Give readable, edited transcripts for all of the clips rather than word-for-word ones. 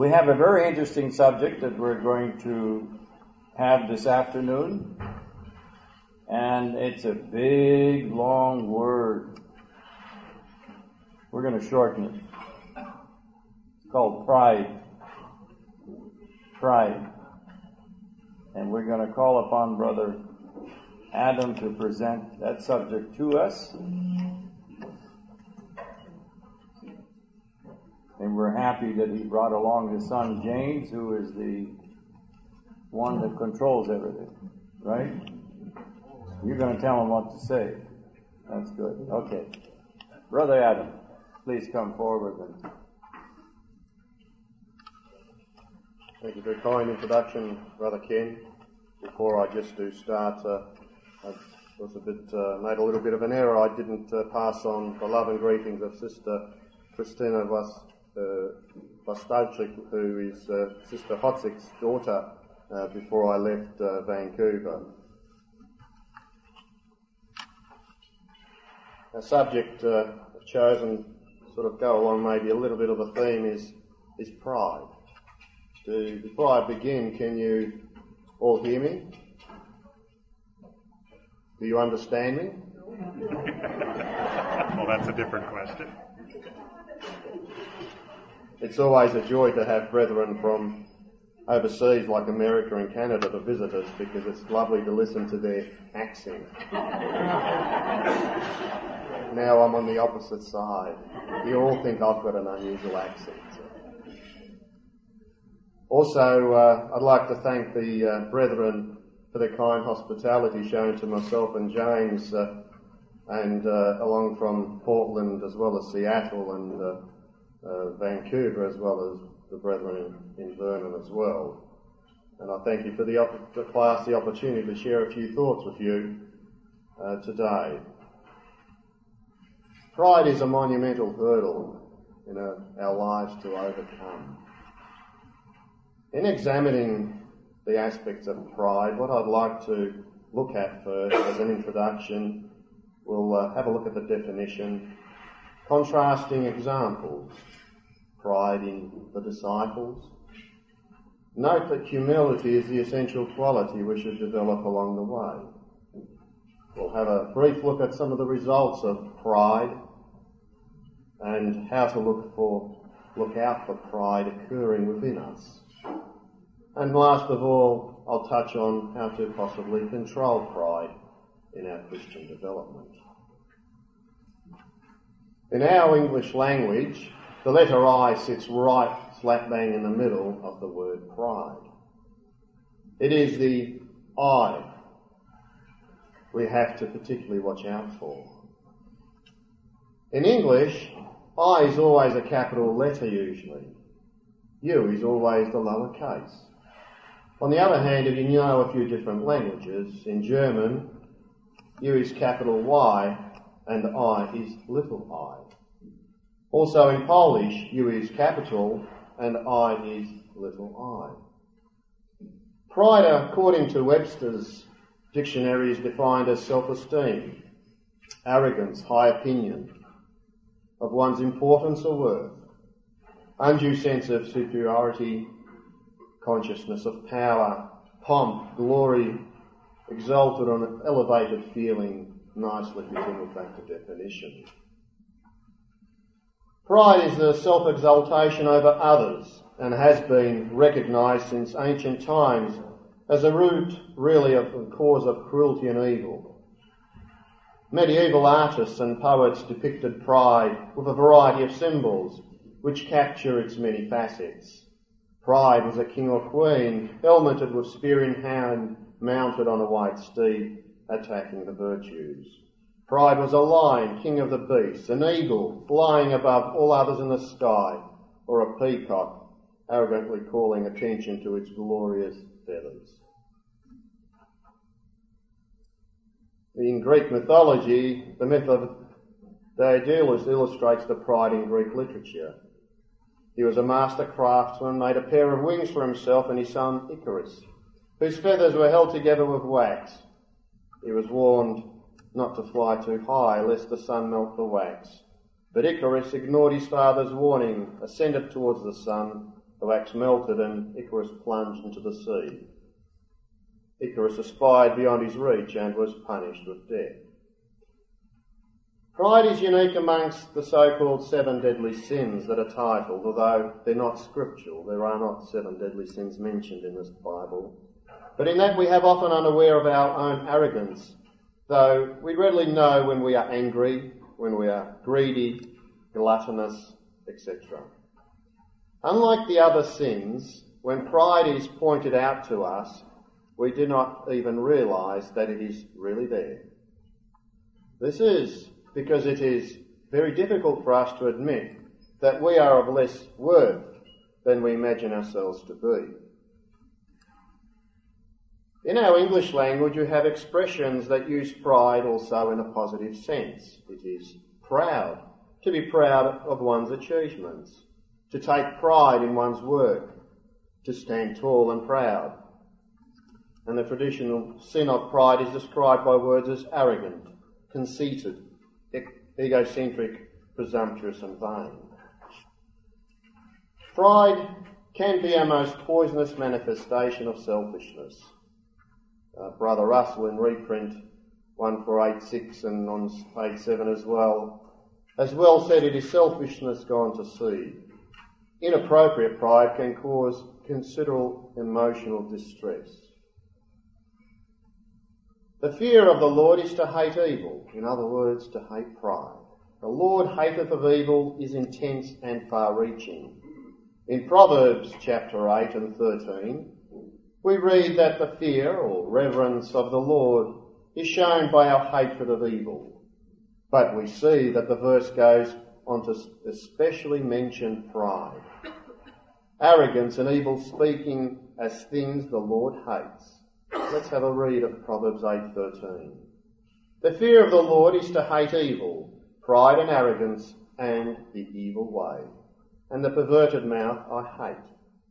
We have a very interesting subject that we're going to have this afternoon, and it's a big, long word. We're going to shorten it. It's called pride. Pride. And we're going to call upon Brother Adam to present that subject to us. And we're happy that he brought along his son James, who is the one that controls everything, right? You're going to tell him what to say. That's good. Okay. Brother Adam, please come forward. Thank you for a kind introduction, Brother Ken. Before I just do start, I was made a little bit of an error. I didn't pass on the love and greetings of Sister Christina Vostocek, who is Sister Hotzik's daughter, before I left Vancouver. Our subject chosen sort of go along maybe a little bit of a theme is pride. Before I begin, can you all hear me? Do you understand me? Well, that's a different question. It's always a joy to have brethren from overseas like America and Canada to visit us, because it's lovely to listen to their accent. Now I'm on the opposite side. You all think I've got an unusual accent. Also, I'd like to thank the brethren for their kind hospitality shown to myself and James, and along from Portland as well as Seattle and Vancouver, as well as the brethren in Vernon as well. And I thank you for the class the opportunity to share a few thoughts with you today. Pride is a monumental hurdle in our lives to overcome. In examining the aspects of pride, what I'd like to look at first as an introduction, we'll have a look at the definition, contrasting examples, pride in the disciples. Note that humility is the essential quality we should develop along the way. We'll have a brief look at some of the results of pride and how to look out for pride occurring within us. And last of all, I'll touch on how to possibly control pride in our Christian development. In our English language, the letter I sits right slap bang in the middle of the word pride. It is the I we have to particularly watch out for. In English, I is always a capital letter usually. U is always the lower case. On the other hand, if you know a few different languages, in German, U is capital Y and I is little I. Also in Polish, U is capital and I is little I. Pride, according to Webster's dictionary, is defined as self-esteem, arrogance, high opinion of one's importance or worth, undue sense of superiority, consciousness of power, pomp, glory, exalted or an elevated feeling, nicely fitting with that definition. Pride is the self-exaltation over others and has been recognised since ancient times as a root really of the cause of cruelty and evil. Medieval artists and poets depicted pride with a variety of symbols which capture its many facets. Pride was a king or queen, helmeted with spear in hand, mounted on a white steed, attacking the virtues. Pride was a lion, king of the beasts, an eagle, flying above all others in the sky, or a peacock, arrogantly calling attention to its glorious feathers. In Greek mythology, the myth of Daedalus illustrates the pride in Greek literature. He was a master craftsman, made a pair of wings for himself and his son Icarus, whose feathers were held together with wax. He was warned not to fly too high, lest the sun melt the wax. But Icarus ignored his father's warning, ascended towards the sun, The wax melted and Icarus plunged into the sea. Icarus aspired beyond his reach and was punished with death. Pride is unique amongst the so-called 7 deadly sins that are titled, although they're not scriptural. There are not 7 deadly sins mentioned in this Bible. But in that we have often unaware of our own arrogance, though we readily know when we are angry, when we are greedy, gluttonous, etc. Unlike the other sins, when pride is pointed out to us, we do not even realise that it is really there. This is because it is very difficult for us to admit that we are of less worth than we imagine ourselves to be. In our English language, you have expressions that use pride also in a positive sense. It is proud, to be proud of one's achievements, to take pride in one's work, to stand tall and proud. And the traditional sin of pride is described by words as arrogant, conceited, egocentric, presumptuous and vain. Pride can be our most poisonous manifestation of selfishness. Brother Russell in reprint 1486 and on page 7 as well said, it is selfishness gone to seed. Inappropriate pride can cause considerable emotional distress. The fear of the Lord is to hate evil, in other words, to hate pride. The Lord hateth of evil is intense and far-reaching. In Proverbs chapter 8 and 13, we read that the fear or reverence of the Lord is shown by our hatred of evil. But we see that the verse goes on to especially mention pride, arrogance and evil speaking as things the Lord hates. Let's have a read of Proverbs 8:13. The fear of the Lord is to hate evil, pride and arrogance and the evil way, and the perverted mouth I hate.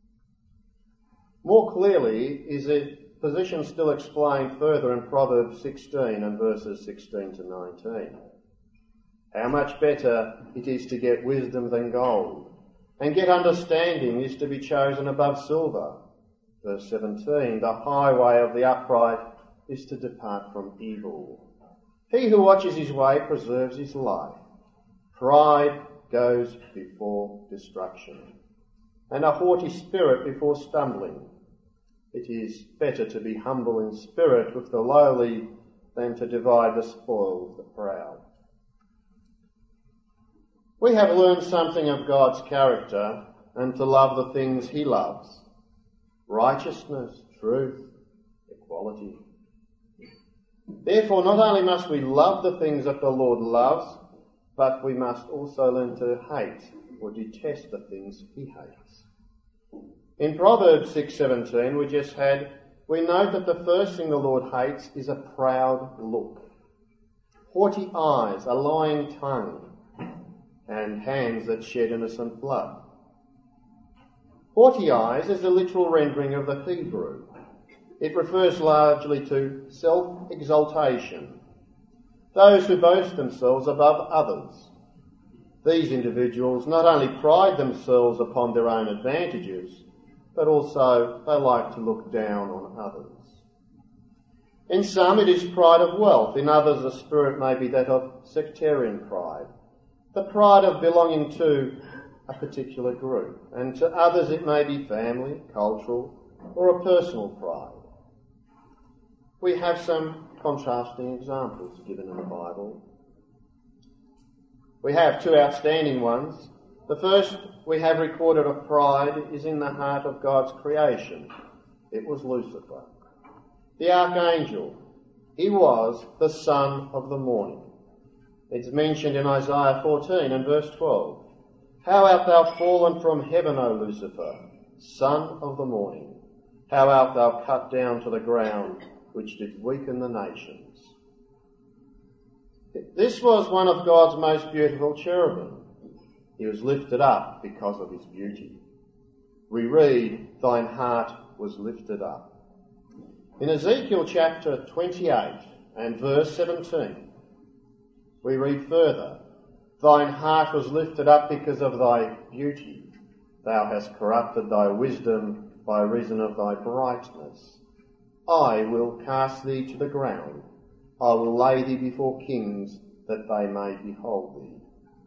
More clearly is the position still explained further in Proverbs 16 and verses 16 to 19. How much better it is to get wisdom than gold, and get understanding is to be chosen above silver. Verse 17, the highway of the upright is to depart from evil. He who watches his way preserves his life. Pride goes before destruction, and a haughty spirit before stumbling. It is better to be humble in spirit with the lowly than to divide the spoil with the proud. We have learned something of God's character and to love the things he loves. Righteousness, truth, equality. Therefore, not only must we love the things that the Lord loves, but we must also learn to hate or detest the things he hates. In Proverbs 6:17 we note that the first thing the Lord hates is a proud look, haughty eyes, a lying tongue, and hands that shed innocent blood. Haughty eyes is a literal rendering of the Hebrew. It refers largely to self-exaltation, those who boast themselves above others. These individuals not only pride themselves upon their own advantages, but also they like to look down on others. In some it is pride of wealth, in others the spirit may be that of sectarian pride, the pride of belonging to a particular group, and to others it may be family, cultural, or a personal pride. We have some contrasting examples given in the Bible. We have two outstanding ones. The first we have recorded of pride is in the heart of God's creation. It was Lucifer, the archangel. He was the son of the morning. It's mentioned in Isaiah 14 and verse 12. How art thou fallen from heaven, O Lucifer, son of the morning? How art thou cut down to the ground, which did weaken the nations? This was one of God's most beautiful cherubim. He was lifted up because of his beauty. We read, thine heart was lifted up. In Ezekiel chapter 28 and verse 17, we read further, thine heart was lifted up because of thy beauty. Thou hast corrupted thy wisdom by reason of thy brightness. I will cast thee to the ground. I will lay thee before kings, that they may behold thee.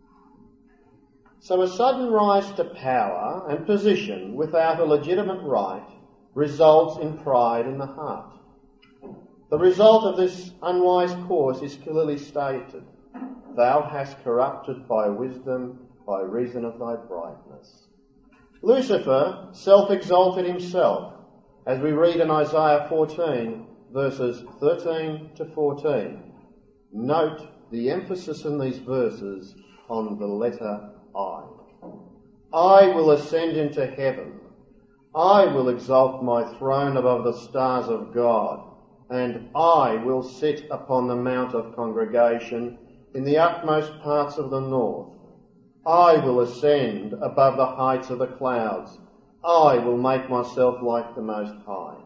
So a sudden rise to power and position without a legitimate right results in pride in the heart. The result of this unwise course is clearly stated. Thou hast corrupted thy wisdom by reason of thy brightness. Lucifer self-exalted himself, as we read in Isaiah 14, verses 13 to 14. Note the emphasis in these verses on the letter I. I will ascend into heaven. I will exalt my throne above the stars of God, and I will sit upon the mount of congregation in the utmost parts of the north. I will ascend above the heights of the clouds. I will make myself like the Most High.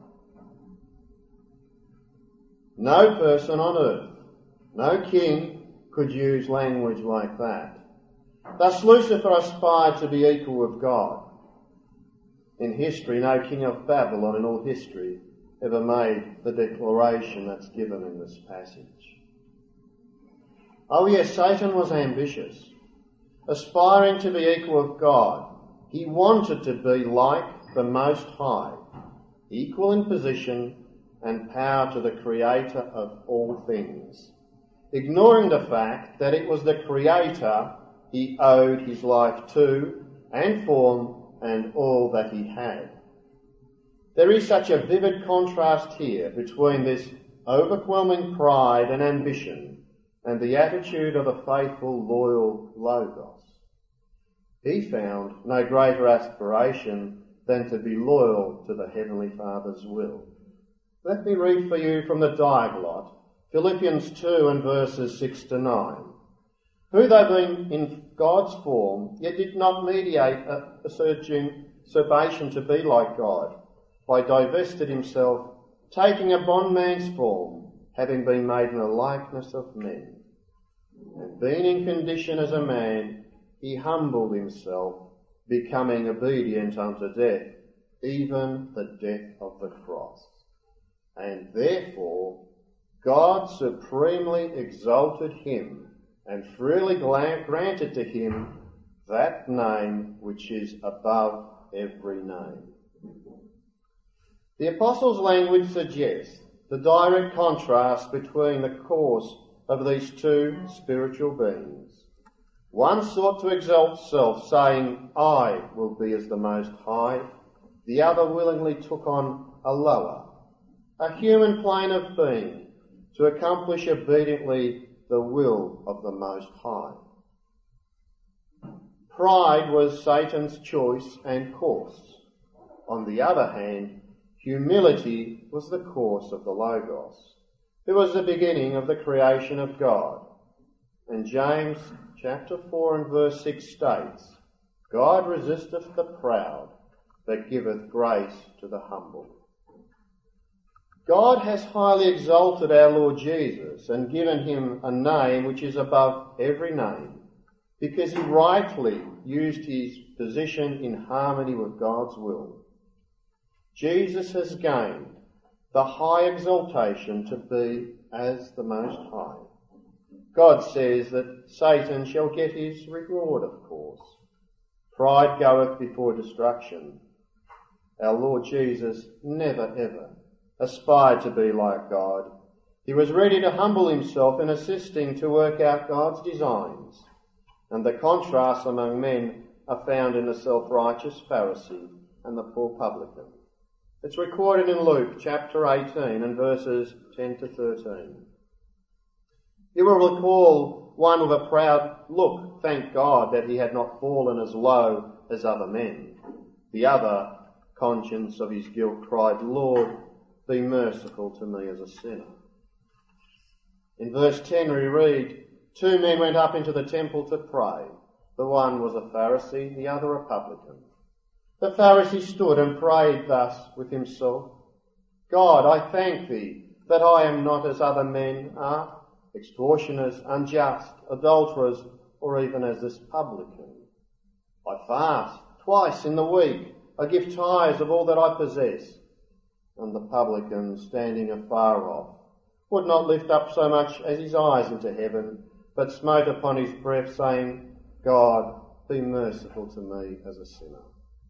No person on earth, no king could use language like that. Thus Lucifer aspired to be equal with God. In history, no king of Babylon in all history ever made the declaration that's given in this passage. Oh yes, Satan was ambitious, aspiring to be equal with God. He wanted to be like the Most High, equal in position and power to the Creator of all things, ignoring the fact that it was the Creator he owed his life to and form and all that he had. There is such a vivid contrast here between this overwhelming pride and ambition and the attitude of the faithful, loyal Logos. He found no greater aspiration than to be loyal to the Heavenly Father's will. Let me read for you from the Diaglott, Philippians 2 and verses 6 to 9. Who, though being in God's form, yet did not mediate a usurpation to be like God, by divested himself, taking a bondman's form, having been made in the likeness of men. And being in condition as a man, he humbled himself, becoming obedient unto death, even the death of the cross. And therefore God supremely exalted him and freely granted to him that name which is above every name. The Apostle's language suggests the direct contrast between the course of these two spiritual beings. One sought to exalt self, saying, I will be as the Most High. The other willingly took on a lower, a human plane of being, to accomplish obediently the will of the Most High. Pride was Satan's choice and course. On the other hand, humility was the course of the Logos. It was the beginning of the creation of God. And James chapter 4 and verse 6 states, God resisteth the proud, but giveth grace to the humble. God has highly exalted our Lord Jesus and given him a name which is above every name, because he rightly used his position in harmony with God's will. Jesus has gained the high exaltation to be as the Most High. God says that Satan shall get his reward, of course. Pride goeth before destruction. Our Lord Jesus never ever aspired to be like God. He was ready to humble himself in assisting to work out God's designs. And the contrasts among men are found in the self-righteous Pharisee and the poor publican. It's recorded in Luke chapter 18 and verses 10 to 13. You will recall one with a proud look thanked God that he had not fallen as low as other men. The other, conscious of his guilt, cried, Lord, be merciful to me as a sinner. In verse 10 we read, 2 men went up into the temple to pray. The one was a Pharisee, the other a publican. The Pharisee stood and prayed thus with himself, God, I thank thee that I am not as other men are, extortioners, unjust, adulterers, or even as this publican. I fast Twice in the week I give tithes of all that I possess. And the publican, standing afar off, would not lift up so much as his eyes into heaven, but smote upon his breast, saying, God, be merciful to me as a sinner.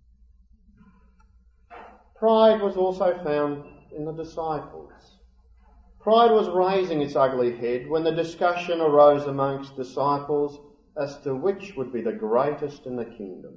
Pride was also found in the disciples. Pride was raising its ugly head when the discussion arose amongst disciples as to which would be the greatest in the kingdom.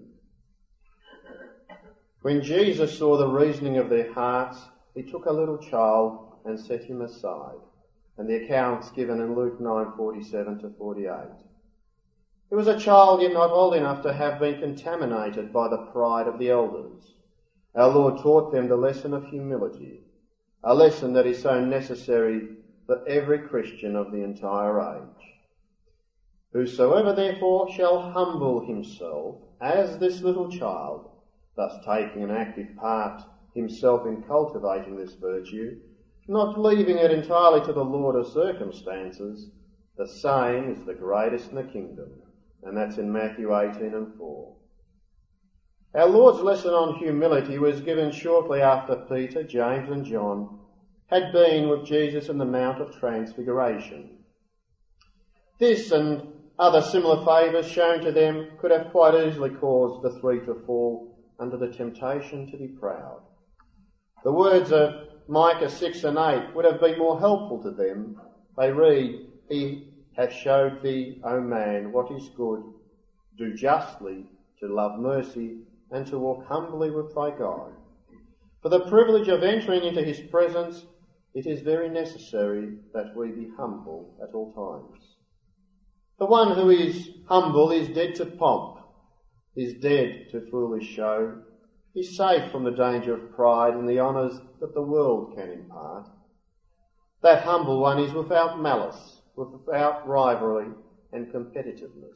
When Jesus saw the reasoning of their hearts, he took a little child and set him aside. And the account's given in Luke 9:47 to 48. He was a child yet not old enough to have been contaminated by the pride of the elders. Our Lord taught them the lesson of humility, a lesson that is so necessary for every Christian of the entire age. Whosoever therefore shall humble himself as this little child, thus taking an active part himself in cultivating this virtue, not leaving it entirely to the Lord of circumstances, the same is the greatest in the kingdom. And that's in Matthew 18:4. Our Lord's lesson on humility was given shortly after Peter, James and John had been with Jesus in the Mount of Transfiguration. This and other similar favours shown to them could have quite easily caused the three to fall under the temptation to be proud. The words of Micah 6 and 8 would have been more helpful to them. They read, He hath showed thee, O man, what is good. Do justly, to love mercy, and to walk humbly with thy God. For the privilege of entering into his presence, it is very necessary that we be humble at all times. The one who is humble is dead to pomp, is dead to foolish show, is safe from the danger of pride and the honours that the world can impart. That humble one is without malice, without rivalry and competitiveness.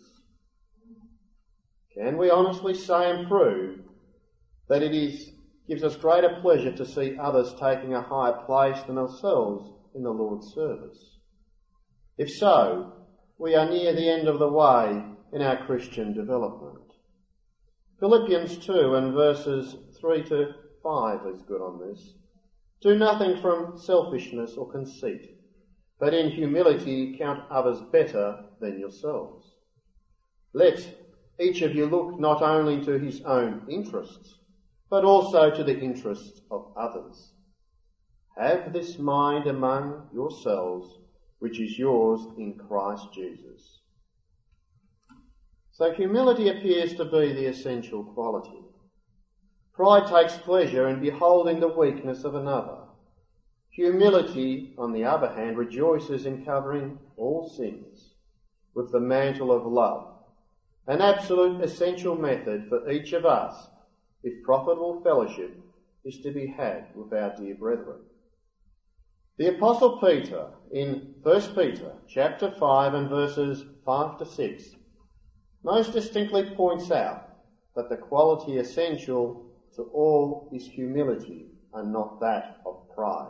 Can we honestly say and prove that gives us greater pleasure to see others taking a higher place than ourselves in the Lord's service? If so, we are near the end of the way in our Christian development. Philippians 2 and verses 3 to 5 is good on this. Do nothing from selfishness or conceit, but in humility count others better than yourselves. Let each of you look not only to his own interests, but also to the interests of others. Have this mind among yourselves, which is yours in Christ Jesus. So humility appears to be the essential quality. Pride takes pleasure in beholding the weakness of another. Humility, on the other hand, rejoices in covering all sins with the mantle of love, an absolute essential method for each of us if profitable fellowship is to be had with our dear brethren. The Apostle Peter, in 1 Peter chapter 5 and verses 5 to 6, most distinctly points out that the quality essential to all is humility and not that of pride.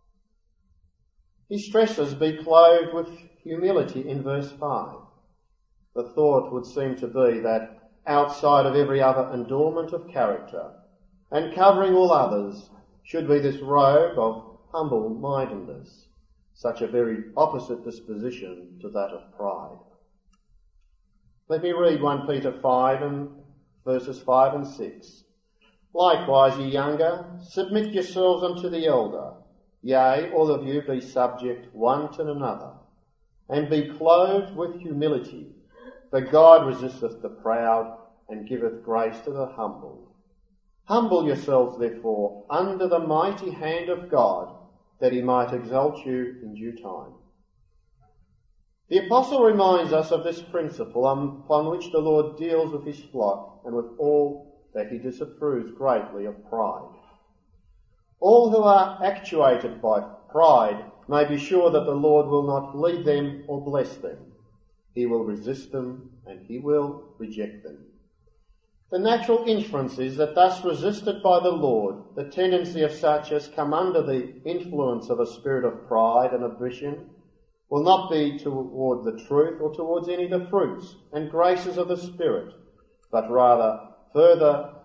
He stresses be clothed with humility in verse 5. The thought would seem to be that outside of every other adornment of character and covering all others should be this robe of humble-mindedness, such a very opposite disposition to that of pride. Let me read 1 Peter 5 and verses 5 and 6. Likewise, ye younger, submit yourselves unto the elder. Yea, all of you be subject one to another, and be clothed with humility. For God resisteth the proud, and giveth grace to the humble. Humble yourselves, therefore, under the mighty hand of God, that he might exalt you in due time. The Apostle reminds us of this principle upon which the Lord deals with his flock and with all that he disapproves greatly of pride. All who are actuated by pride may be sure that the Lord will not lead them or bless them. He will resist them and he will reject them. The natural inference is that thus resisted by the Lord, the tendency of such as come under the influence of a spirit of pride and ambition will not be toward the truth or towards any of the fruits and graces of the Spirit, but rather further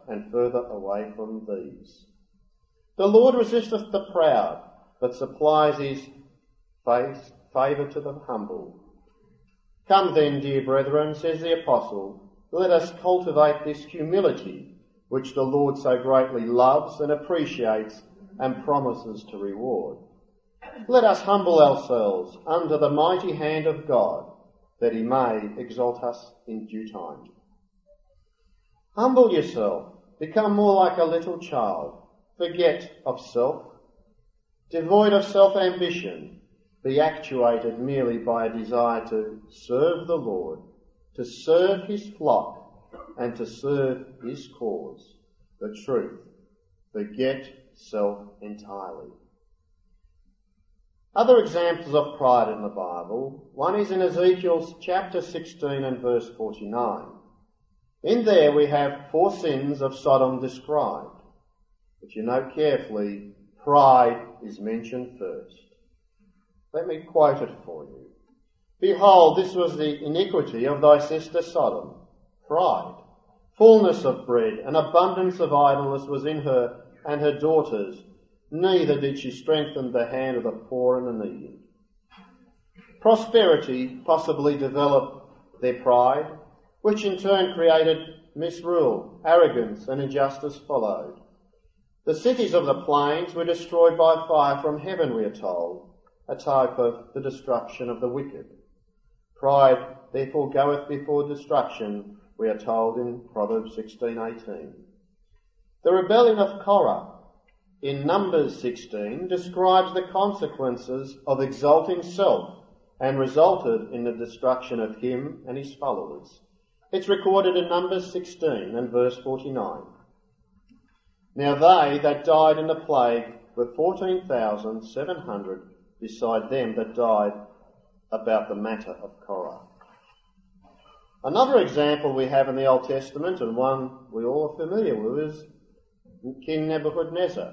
and further away from these. The Lord resisteth the proud, but supplies his favour to the humble. Come then, dear brethren, says the Apostle, let us cultivate this humility, which the Lord so greatly loves and appreciates and promises to reward. Let us humble ourselves under the mighty hand of God, that he may exalt us in due time. Humble yourself, become more like a little child, forget of self, devoid of self-ambition, be actuated merely by a desire to serve the Lord, to serve his flock, and to serve his cause, the truth. Forget self entirely. Other examples of pride in the Bible, one is in Ezekiel chapter 16 and verse 49. In there we have 4 sins of Sodom described. If you note carefully, pride is mentioned first. Let me quote it for you. Behold, this was the iniquity of thy sister Sodom, pride. Fullness of bread and abundance of idleness was in her and her daughters, neither did she strengthen the hand of the poor and the needy. Prosperity possibly developed their pride, which in turn created misrule, arrogance and injustice followed. The cities of the plains were destroyed by fire from heaven, we are told, a type of the destruction of the wicked. Pride therefore goeth before destruction, we are told in Proverbs 16:18. The rebellion of Korah in Numbers 16 describes the consequences of exalting self and resulted in the destruction of him and his followers. It's recorded in Numbers 16 and verse 49. Now they that died in the plague were 14,700 beside them that died about the matter of Korah. Another example we have in the Old Testament, and one we all are familiar with, is King Nebuchadnezzar.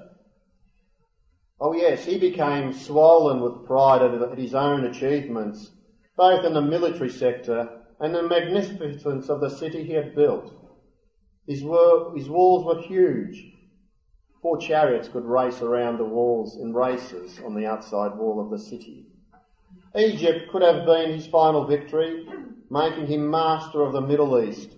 Oh yes, he became swollen with pride at his own achievements, both in the military sector and the magnificence of the city he had built. His walls were huge. 4 chariots could race around the walls in races on the outside wall of the city. Egypt could have been his final victory, making him master of the Middle East,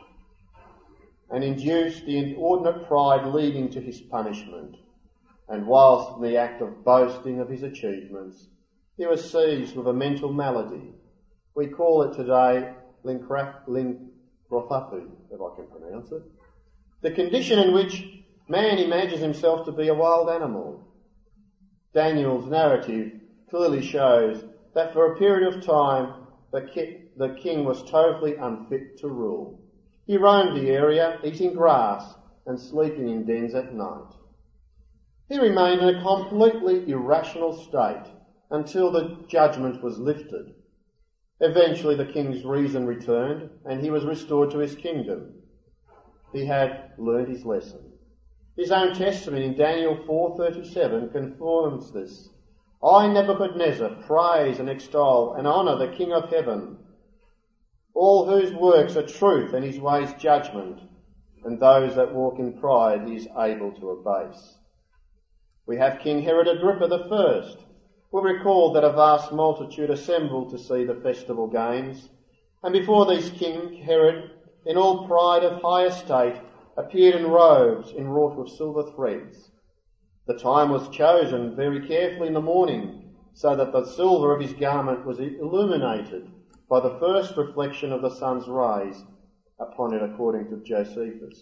and induced the inordinate pride leading to his punishment. And whilst in the act of boasting of his achievements, he was seized with a mental malady. We call it today lympropathy, if I can pronounce it. The condition in which man imagines himself to be a wild animal. Daniel's narrative clearly shows that for a period of time the king was totally unfit to rule. He roamed the area, eating grass and sleeping in dens at night. He remained in a completely irrational state until the judgment was lifted. Eventually the king's reason returned and he was restored to his kingdom. He had learned his lesson. His own testimony in Daniel 4:37 confirms this. I, Nebuchadnezzar, praise and extol and honour the King of heaven, all whose works are truth and his ways judgment, and those that walk in pride he is able to abase. We have King Herod Agrippa I. We recall that a vast multitude assembled to see the festival games, and before these King Herod, in all pride of high estate, appeared in robes enwrought with silver threads. The time was chosen very carefully in the morning, so that the silver of his garment was illuminated by the first reflection of the sun's rays upon it, according to Josephus.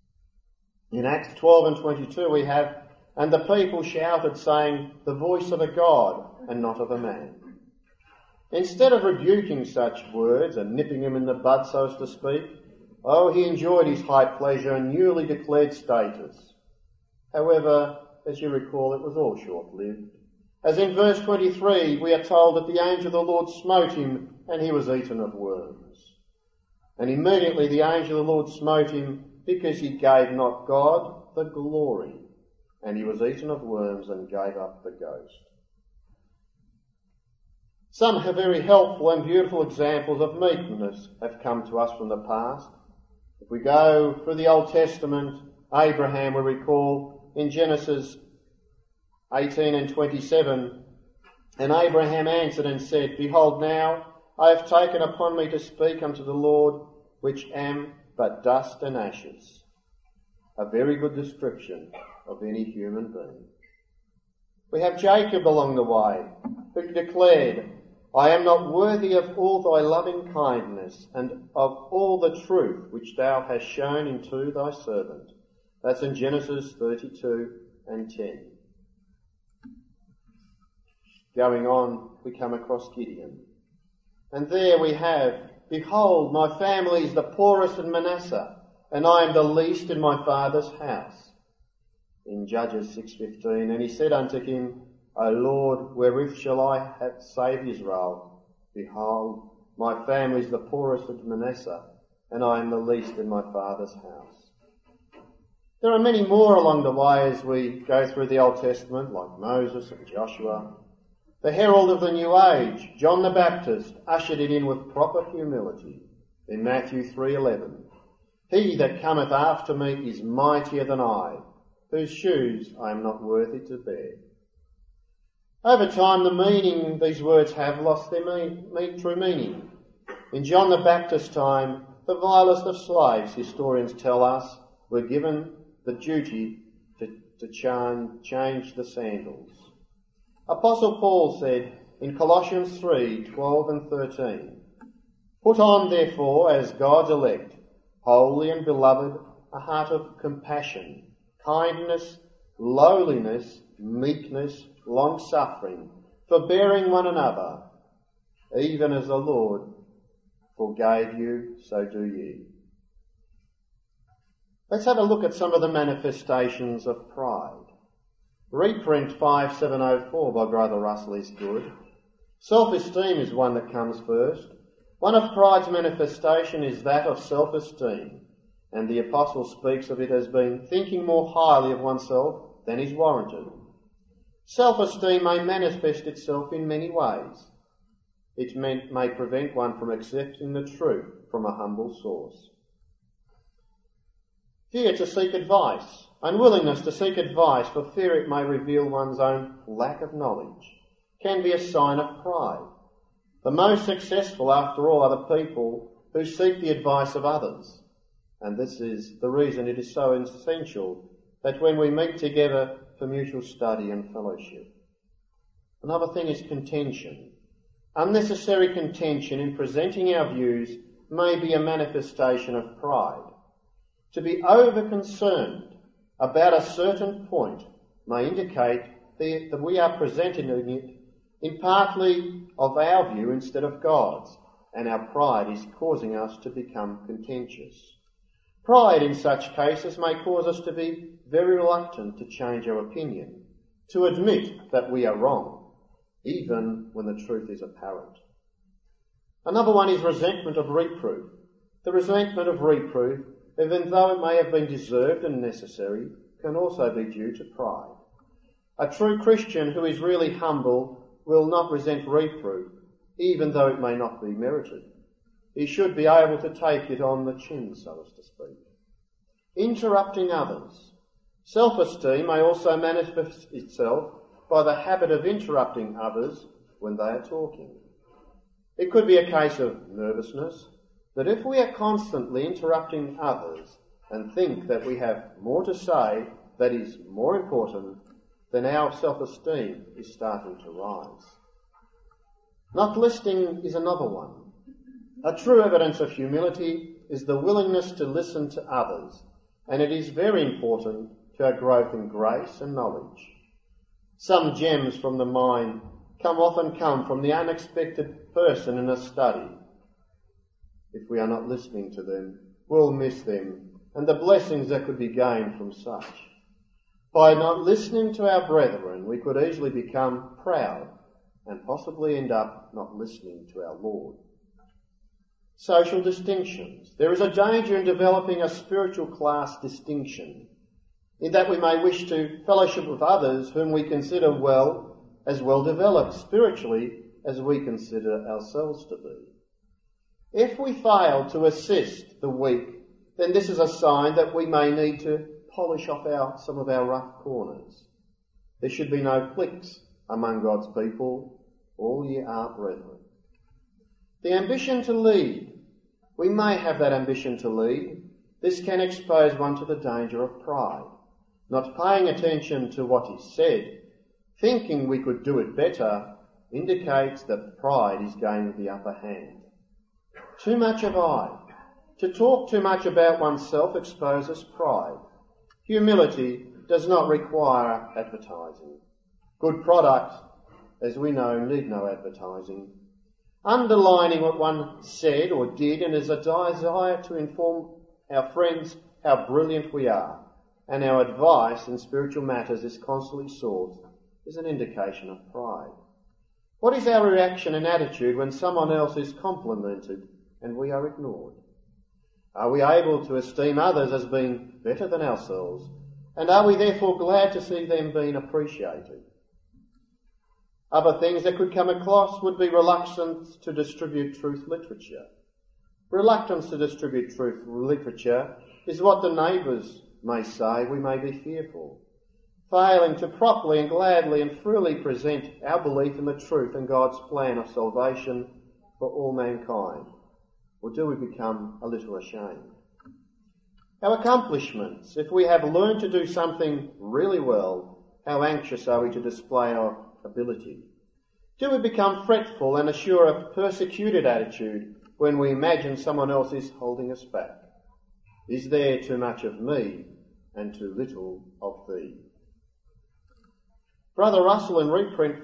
In Acts 12 and 22 we have, and the people shouted, saying, the voice of a God and not of a man. Instead of rebuking such words and nipping him in the bud, so as to speak, he enjoyed his high pleasure and newly declared status. However, as you recall, it was all short-lived. As in verse 23, we are told that the angel of the Lord smote him, and he was eaten of worms. And immediately the angel of the Lord smote him, because he gave not God the glory, and he was eaten of worms and gave up the ghost. Some very helpful and beautiful examples of meekness have come to us from the past. If we go through the Old Testament, Abraham, we recall in Genesis 18 and 27, and Abraham answered and said, Behold, now I have taken upon me to speak unto the Lord, which am but dust and ashes. A very good description of any human being. We have Jacob along the way, who declared, I am not worthy of all thy loving kindness and of all the truth which thou hast shown unto thy servant. That's in Genesis 32 and 10. Going on, we come across Gideon. And there we have, Behold, my family is the poorest in Manasseh, and I am the least in my father's house. In Judges 6:15, and he said unto him, O Lord, wherewith shall I save Israel? Behold, my family is the poorest in Manasseh, and I am the least in my father's house. There are many more along the way as we go through the Old Testament, like Moses and Joshua. The herald of the new age, John the Baptist, ushered it in with proper humility in Matthew 3:11. He that cometh after me is mightier than I, whose shoes I am not worthy to bear. Over time, the meaning these words have lost their true meaning. In John the Baptist's time, the vilest of slaves, historians tell us, were given the duty to change the sandals. Apostle Paul said in Colossians 3:12 and 13, Put on, therefore, as God's elect, holy and beloved, a heart of compassion, kindness, lowliness, meekness, long-suffering, forbearing one another, even as the Lord forgave you, so do ye. Let's have a look at some of the manifestations of pride. Reprint 5704 by Brother Russell is good. Self-esteem is one that comes first. One of pride's manifestation is that of self-esteem, and the Apostle speaks of it as being thinking more highly of oneself than is warranted. Self-esteem may manifest itself in many ways. It may prevent one from accepting the truth from a humble source. Fear to seek advice, unwillingness to seek advice for fear it may reveal one's own lack of knowledge, can be a sign of pride. The most successful, after all, are the people who seek the advice of others. And this is the reason it is so essential that when we meet together for mutual study and fellowship. Another thing is contention. Unnecessary contention in presenting our views may be a manifestation of pride. To be over-concerned about a certain point may indicate that we are presenting it in partly of our view instead of God's, and our pride is causing us to become contentious. Pride in such cases may cause us to be very reluctant to change our opinion, to admit that we are wrong, even when the truth is apparent. Another one is resentment of reproof. The resentment of reproof, even though it may have been deserved and necessary, can also be due to pride. A true Christian who is really humble will not resent reproof, even though it may not be merited. He should be able to take it on the chin, so as to speak. Interrupting others. Self-esteem may also manifest itself by the habit of interrupting others when they are talking. It could be a case of nervousness, but if we are constantly interrupting others and think that we have more to say that is more important, then our self-esteem is starting to rise. Not listening is another one. A true evidence of humility is the willingness to listen to others, and it is very important to our growth in grace and knowledge. Some gems from the mind often come from the unexpected person in a study. If we are not listening to them, we'll miss them and the blessings that could be gained from such. By not listening to our brethren, we could easily become proud and possibly end up not listening to our Lord. Social distinctions. There is a danger in developing a spiritual class distinction, in that we may wish to fellowship with others whom we consider as well developed spiritually as we consider ourselves to be. If we fail to assist the weak, then this is a sign that we may need to polish off some of our rough corners. There should be no cliques among God's people. All ye are brethren. The ambition to lead. We may have that ambition to lead. This can expose one to the danger of pride. Not paying attention to what is said, thinking we could do it better, indicates that pride is gaining the upper hand. Too much of I. To talk too much about oneself exposes pride. Humility does not require advertising. Good product, as we know, need no advertising. Underlining what one said or did and is a desire to inform our friends how brilliant we are, and our advice in spiritual matters is constantly sought, is an indication of pride. What is our reaction and attitude when someone else is complimented and we are ignored? Are we able to esteem others as being better than ourselves? And are we therefore glad to see them being appreciated? Other things that could come across would be reluctance to distribute truth literature. Reluctance to distribute truth literature is what the neighbours may say we may be fearful. Failing to properly and gladly and freely present our belief in the truth and God's plan of salvation for all mankind. Or do we become a little ashamed? Our accomplishments. If we have learned to do something really well, how anxious are we to display our ability? Do we become fretful and assure a persecuted attitude when we imagine someone else is holding us back? Is there too much of me and too little of thee? Brother Russell in reprint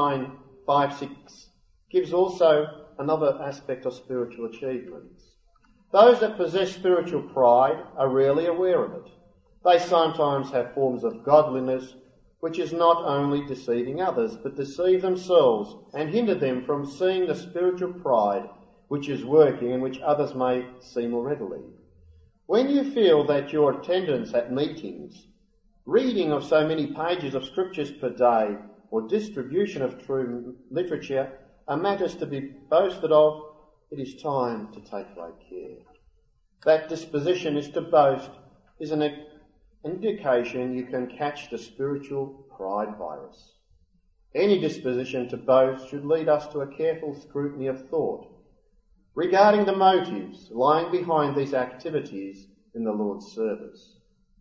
5956 gives also another aspect of spiritual achievements. Those that possess spiritual pride are rarely aware of it. They sometimes have forms of godliness which is not only deceiving others, but deceive themselves and hinder them from seeing the spiritual pride which is working and which others may see more readily. When you feel that your attendance at meetings, reading of so many pages of scriptures per day, or distribution of true literature are matters to be boasted of, it is time to take great care. That disposition is to boast is an indication you can catch the spiritual pride virus. Any disposition to boast should lead us to a careful scrutiny of thought regarding the motives lying behind these activities in the Lord's service.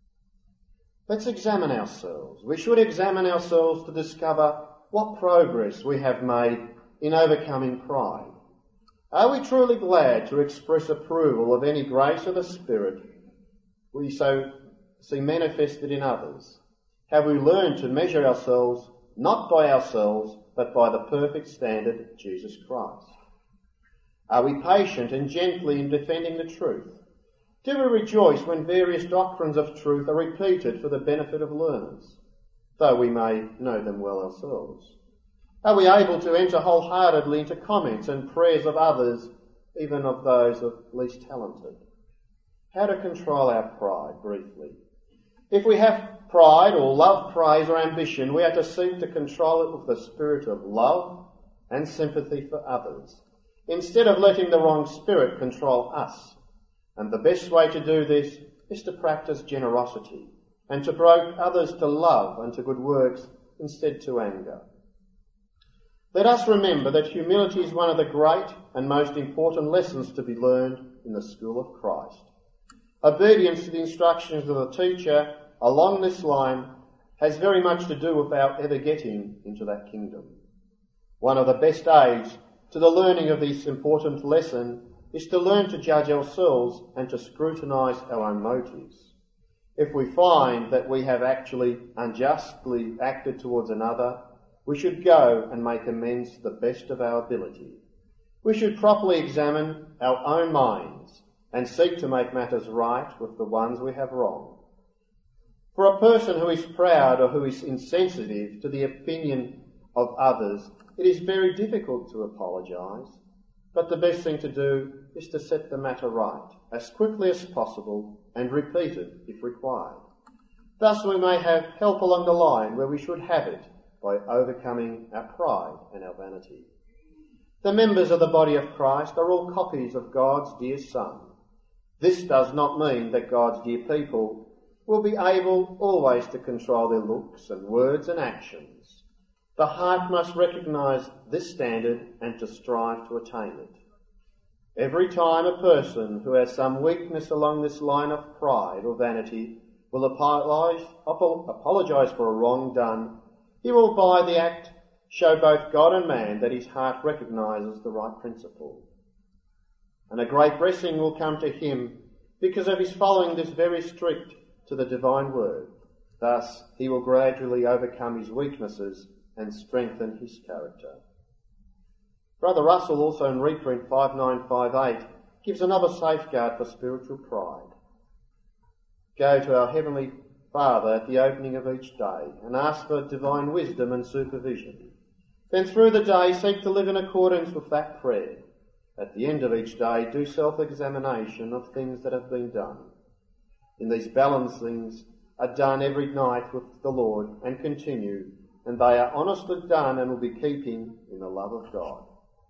Let's examine ourselves. We should examine ourselves to discover what progress we have made in overcoming pride. Are we truly glad to express approval of any grace of the Spirit we so see manifested in others? Have we learned to measure ourselves not by ourselves, but by the perfect standard, Jesus Christ? Are we patient and gently in defending the truth? Do we rejoice when various doctrines of truth are repeated for the benefit of learners, though we may know them well ourselves? Are we able to enter wholeheartedly into comments and prayers of others, even of those of least talented? How to control our pride, briefly. If we have pride or love, praise or ambition, we are to seek to control it with the spirit of love and sympathy for others, instead of letting the wrong spirit control us. And the best way to do this is to practice generosity and to provoke others to love and to good works instead to anger. Let us remember that humility is one of the great and most important lessons to be learned in the school of Christ. Obedience to the instructions of the teacher along this line has very much to do with our ever getting into that kingdom. One of the best aids to the learning of this important lesson is to learn to judge ourselves and to scrutinise our own motives. If we find that we have actually unjustly acted towards another, we should go and make amends to the best of our ability. We should properly examine our own minds and seek to make matters right with the ones we have wronged. For a person who is proud or who is insensitive to the opinion of others, it is very difficult to apologise, but the best thing to do is to set the matter right as quickly as possible and repeat it if required. Thus we may have help along the line where we should have it by overcoming our pride and our vanity. The members of the body of Christ are all copies of God's dear Son. This does not mean that God's dear people will be able always to control their looks and words and actions. The heart must recognise this standard and to strive to attain it. Every time a person who has some weakness along this line of pride or vanity will apologise for a wrong done, he will by the act show both God and man that his heart recognises the right principle. And a great blessing will come to him because of his following this very strict to the divine word. Thus he will gradually overcome his weaknesses and strengthen his character. Brother Russell, also in reprint 5958, gives another safeguard for spiritual pride. Go to our Heavenly Father at the opening of each day and ask for divine wisdom and supervision. Then through the day seek to live in accordance with that prayer. At the end of each day do self-examination of things that have been done. In these balancings are done every night with the Lord and continue, and they are honestly done and will be keeping in the love of God.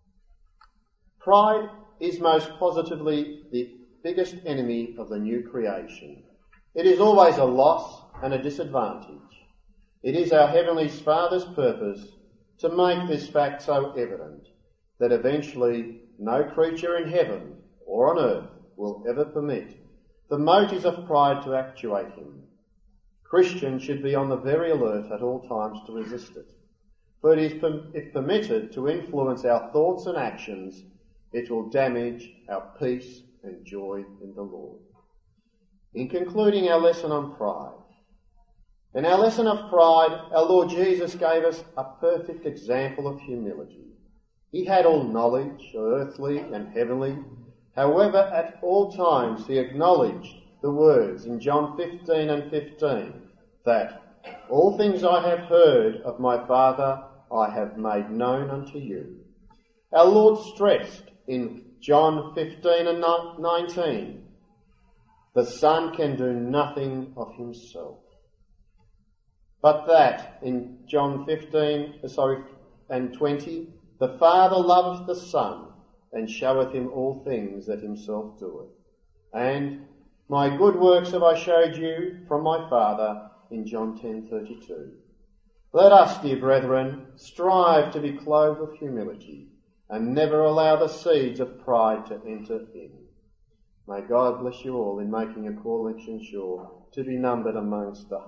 Pride is most positively the biggest enemy of the new creation. It is always a loss and a disadvantage. It is our Heavenly Father's purpose to make this fact so evident that eventually no creature in heaven or on earth will ever permit the motives of pride to actuate him. Christians should be on the very alert at all times to resist it. For if permitted to influence our thoughts and actions, it will damage our peace and joy in the Lord. In concluding our lesson on pride, in our lesson of pride, our Lord Jesus gave us a perfect example of humility. He had all knowledge, earthly and heavenly. However, at all times he acknowledged the words in John 15 and 15 that all things I have heard of my Father I have made known unto you. Our Lord stressed in John 15 and 19, the Son can do nothing of himself, but that in John 15 and 20, the Father loveth the Son and showeth him all things that himself doeth. And my good works have I showed you from my Father in John 10:32. Let us, dear brethren, strive to be clothed with humility and never allow the seeds of pride to enter in. May God bless you all in making your call election sure to be numbered amongst the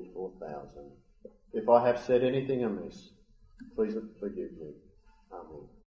144,000. If I have said anything amiss, please forgive me. Amen.